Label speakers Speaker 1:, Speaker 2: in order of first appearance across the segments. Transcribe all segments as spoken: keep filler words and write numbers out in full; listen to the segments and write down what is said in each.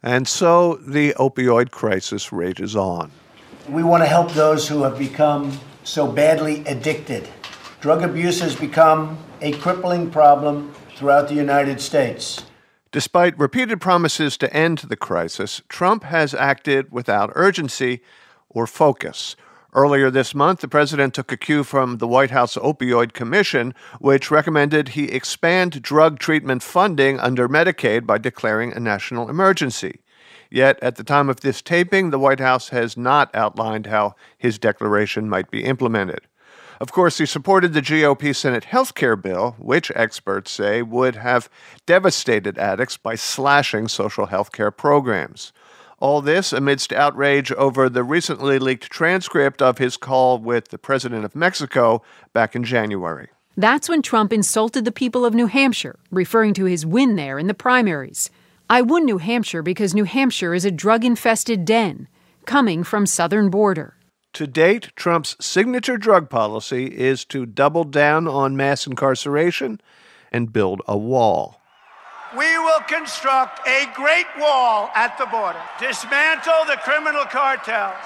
Speaker 1: And so the opioid crisis rages on.
Speaker 2: We want to help those who have become so badly addicted. Drug abuse has become a crippling problem throughout the United States.
Speaker 1: Despite repeated promises to end the crisis, Trump has acted without urgency or focus. Earlier this month, the president took a cue from the White House Opioid Commission, which recommended he expand drug treatment funding under Medicaid by declaring a national emergency. Yet, at the time of this taping, the White House has not outlined how his declaration might be implemented. Of course, he supported the G O P Senate health care bill, which experts say would have devastated addicts by slashing social health care programs. All this amidst outrage over the recently leaked transcript of his call with the president of Mexico back in January.
Speaker 3: That's when Trump insulted the people of New Hampshire, referring to his win there in the primaries. I won New Hampshire because New Hampshire is a drug-infested den, coming from southern border.
Speaker 1: To date, Trump's signature drug policy is to double down on mass incarceration and build a wall.
Speaker 4: We will construct a great wall at the border, dismantle the criminal cartels,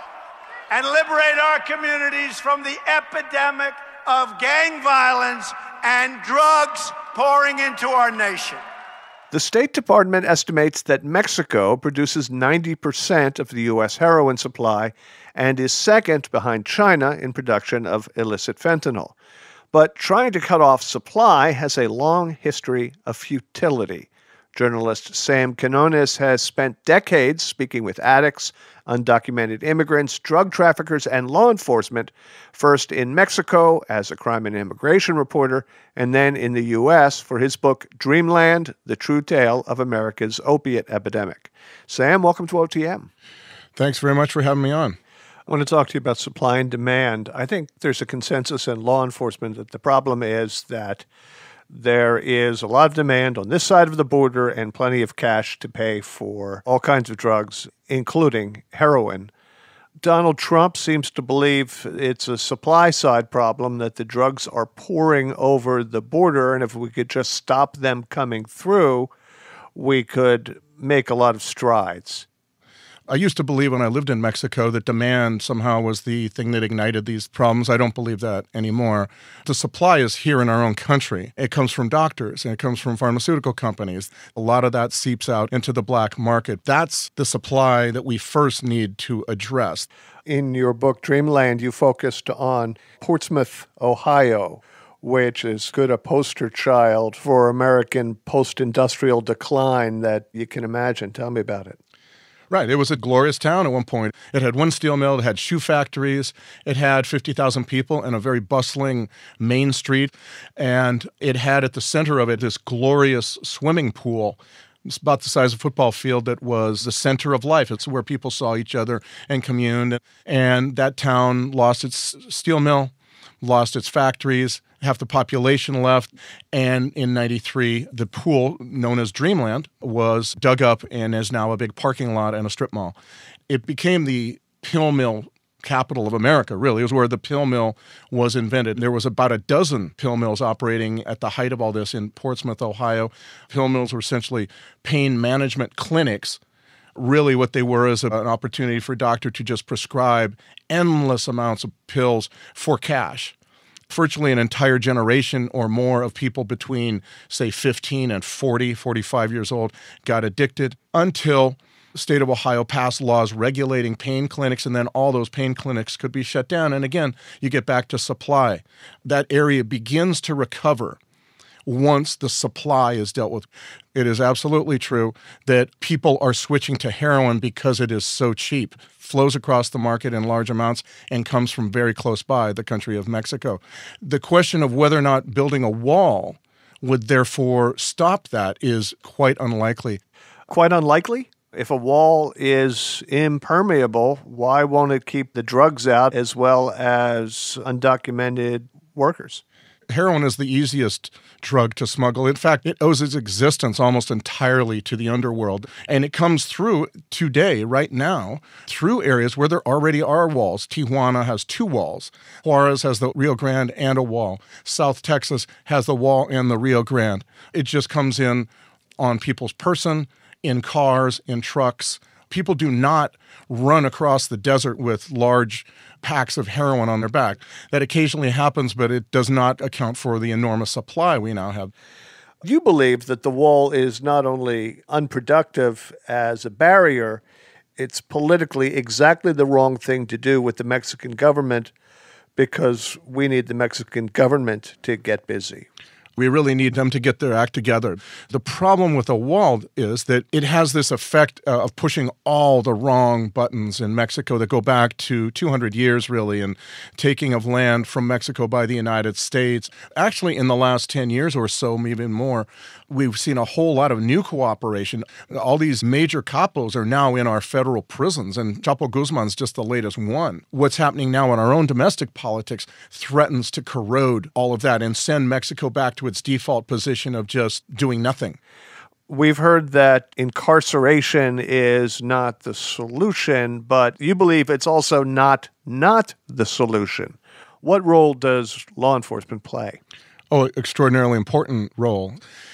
Speaker 4: and liberate our communities from the epidemic of gang violence and drugs pouring into our nation.
Speaker 1: The State Department estimates that Mexico produces ninety percent of the U S heroin supply and is second behind China in production of illicit fentanyl. But trying to cut off supply has a long history of futility. Journalist Sam Quinones has spent decades speaking with addicts, undocumented immigrants, drug traffickers, and law enforcement, first in Mexico as a crime and immigration reporter, and then in the U S for his book Dreamland, The True Tale of America's Opiate Epidemic. Sam, welcome to O T M.
Speaker 5: Thanks very much for having me on.
Speaker 1: I want to talk to you about supply and demand. I think there's a consensus in law enforcement that the problem is that there is a lot of demand on this side of the border and plenty of cash to pay for all kinds of drugs, including heroin. Donald Trump seems to believe it's a supply side problem, that the drugs are pouring over the border, and if we could just stop them coming through, we could make a lot of strides.
Speaker 5: I used to believe when I lived in Mexico that demand somehow was the thing that ignited these problems. I don't believe that anymore. The supply is here in our own country. It comes from doctors and it comes from pharmaceutical companies. A lot of that seeps out into the black market. That's the supply that we first need to address.
Speaker 1: In your book, Dreamland, you focused on Portsmouth, Ohio, which is good a poster child for American post-industrial decline that you can imagine. Tell me about it.
Speaker 5: Right. It was a glorious town at one point. It had one steel mill, it had shoe factories, it had fifty thousand people and a very bustling main street, and it had at the center of it this glorious swimming pool. It's about the size of a football field that was the center of life. It's where people saw each other and communed. And that town lost its steel mill, lost its factories, half the population left, and in ninety-three, the pool, known as Dreamland, was dug up and is now a big parking lot and a strip mall. It became the pill mill capital of America, really. It was where the pill mill was invented. There was about a dozen pill mills operating at the height of all this in Portsmouth, Ohio. Pill mills were essentially pain management clinics. Really what they were is an opportunity for a doctor to just prescribe endless amounts of pills for cash. Virtually an entire generation or more of people between, say, fifteen and forty, forty-five years old got addicted until the state of Ohio passed laws regulating pain clinics, and then all those pain clinics could be shut down. And again, you get back to supply. That area begins to recover once the supply is dealt with. It is absolutely true that people are switching to heroin because it is so cheap, flows across the market in large amounts, and comes from very close by, the country of Mexico. The question of whether or not building a wall would therefore stop that is quite unlikely.
Speaker 1: Quite unlikely? If a wall is impermeable, why won't it keep the drugs out as well as undocumented workers?
Speaker 5: Heroin is the easiest drug to smuggle. In fact, it owes its existence almost entirely to the underworld. And it comes through today, right now, through areas where there already are walls. Tijuana has two walls. Juarez has the Rio Grande and a wall. South Texas has the wall and the Rio Grande. It just comes in on people's person in cars, in trucks. People do not run across the desert with large packs of heroin on their back. That occasionally happens, but it does not account for the enormous supply we now have.
Speaker 1: You believe that the wall is not only unproductive as a barrier, it's politically exactly the wrong thing to do with the Mexican government because we need the Mexican government to get busy.
Speaker 5: We really need them to get their act together. The problem with a wall is that it has this effect uh, of pushing all the wrong buttons in Mexico that go back to two hundred years, really, and taking of land from Mexico by the United States. Actually, in the last ten years or so, even more, we've seen a whole lot of new cooperation. All these major capos are now in our federal prisons, and Chapo Guzman's just the latest one. What's happening now in our own domestic politics threatens to corrode all of that and send Mexico back to its default position of just doing nothing.
Speaker 1: We've heard that incarceration is not the solution, but you believe it's also not not the solution. What role does law enforcement play?
Speaker 5: Oh, extraordinarily important role.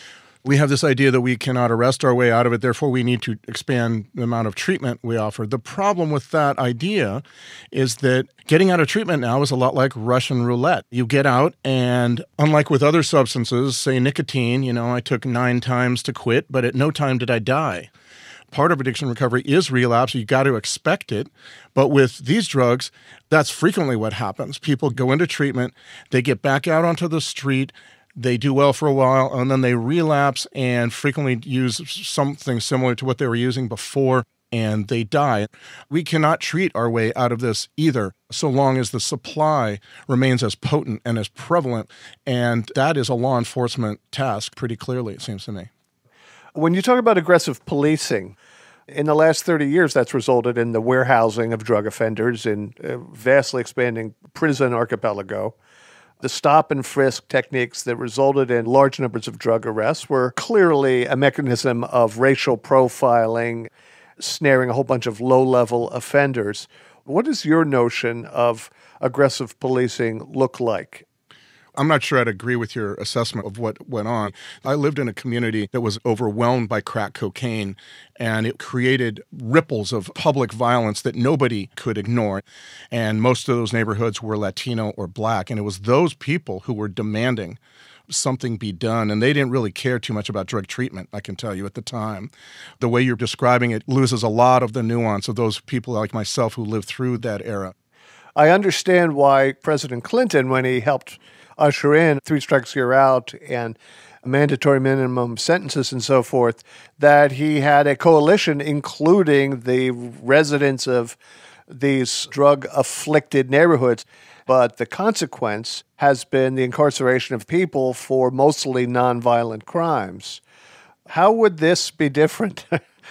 Speaker 5: We have this idea that we cannot arrest our way out of it, therefore we need to expand the amount of treatment we offer. The problem with that idea is that getting out of treatment now is a lot like Russian roulette. You get out, and unlike with other substances, say nicotine, you know, I took nine times to quit, but at no time did I die. Part of addiction recovery is relapse. You got to expect it. But with these drugs, that's frequently what happens. People go into treatment, they get back out onto the street, they do well for a while, and then they relapse and frequently use something similar to what they were using before, and they die. We cannot treat our way out of this either, so long as the supply remains as potent and as prevalent, and that is a law enforcement task, pretty clearly, it seems to me.
Speaker 1: When you talk about aggressive policing, in the last thirty years, that's resulted in the warehousing of drug offenders in a vastly expanding prison archipelago. The stop and frisk techniques that resulted in large numbers of drug arrests were clearly a mechanism of racial profiling, snaring a whole bunch of low-level offenders. What does your notion of aggressive policing look like?
Speaker 5: I'm not sure I'd agree with your assessment of what went on. I lived in a community that was overwhelmed by crack cocaine, and it created ripples of public violence that nobody could ignore. And most of those neighborhoods were Latino or Black, and it was those people who were demanding something be done, and they didn't really care too much about drug treatment, I can tell you, at the time. The way you're describing it loses a lot of the nuance of those people like myself who lived through that era.
Speaker 1: I understand why President Clinton, when he helped usher in three strikes you're out and mandatory minimum sentences and so forth, that he had a coalition including the residents of these drug-afflicted neighborhoods. But the consequence has been the incarceration of people for mostly nonviolent crimes. How would this be different?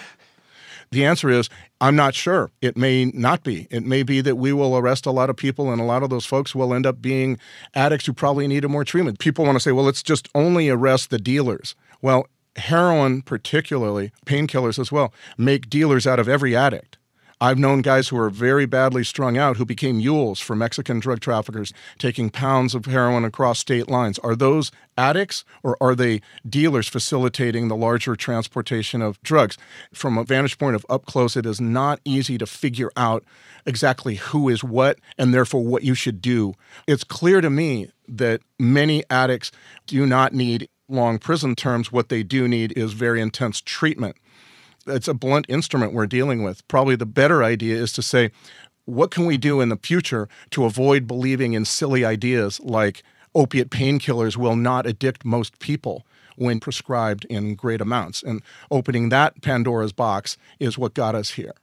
Speaker 5: The answer is, I'm not sure. It may not be. It may be that we will arrest a lot of people, and a lot of those folks will end up being addicts who probably needed more treatment. People want to say, well, let's just only arrest the dealers. Well, heroin particularly, painkillers as well, make dealers out of every addict. I've known guys who are very badly strung out who became mules for Mexican drug traffickers, taking pounds of heroin across state lines. Are those addicts, or are they dealers facilitating the larger transportation of drugs? From a vantage point of up close, it is not easy to figure out exactly who is what and therefore what you should do. It's clear to me that many addicts do not need long prison terms. What they do need is very intense treatment. It's a blunt instrument we're dealing with. Probably the better idea is to say, what can we do in the future to avoid believing in silly ideas like opiate painkillers will not addict most people when prescribed in great amounts? And opening that Pandora's box is what got us here.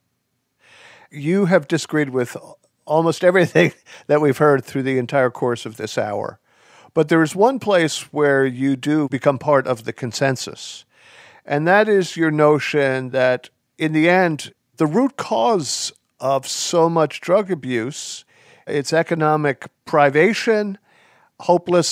Speaker 1: You have disagreed with almost everything that we've heard through the entire course of this hour. But there is one place where you do become part of the consensus. And that is your notion that, in the end, the root cause of so much drug abuse, it's economic privation,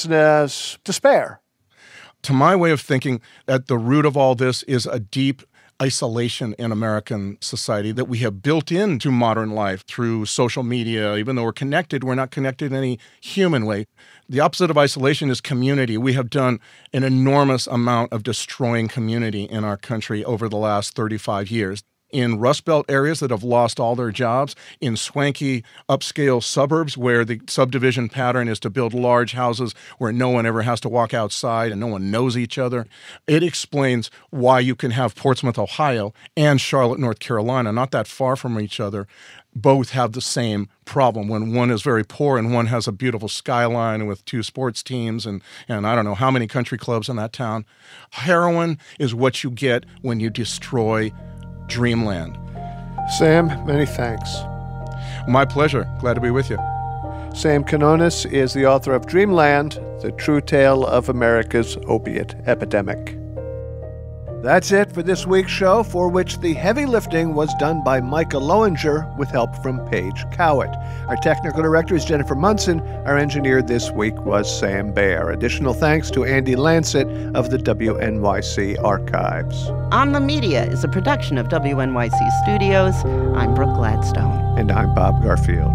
Speaker 1: hopelessness, despair.
Speaker 5: To my way of thinking, at the root of all this is a deep isolation in American society that we have built into modern life through social media. Even though we're connected, we're not connected in any human way. The opposite of isolation is community. We have done an enormous amount of destroying community in our country over the last thirty-five years. In Rust Belt areas that have lost all their jobs, in swanky upscale suburbs where the subdivision pattern is to build large houses where no one ever has to walk outside and no one knows each other. It explains why you can have Portsmouth, Ohio and Charlotte, North Carolina, not that far from each other, both have the same problem when one is very poor and one has a beautiful skyline with two sports teams and, and I don't know how many country clubs in that town. Heroin is what you get when you destroy dreamland.
Speaker 1: Sam, many thanks.
Speaker 5: My pleasure. Glad to be with you.
Speaker 1: Sam Quinones is the author of Dreamland, The True Tale of America's Opiate Epidemic. That's it for this week's show, for which the heavy lifting was done by Micah Loewinger with help from Paige Cowett. Our technical director is Jennifer Munson. Our engineer this week was Sam Baer. Additional thanks to Andy Lancet of the W N Y C Archives.
Speaker 6: On the Media is a production of W N Y C Studios. I'm Brooke Gladstone.
Speaker 1: And I'm Bob Garfield.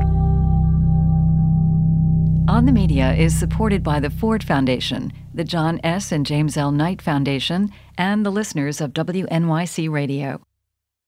Speaker 7: On the Media is supported by the Ford Foundation, the John S. and James L. Knight Foundation, and the listeners of W N Y C Radio.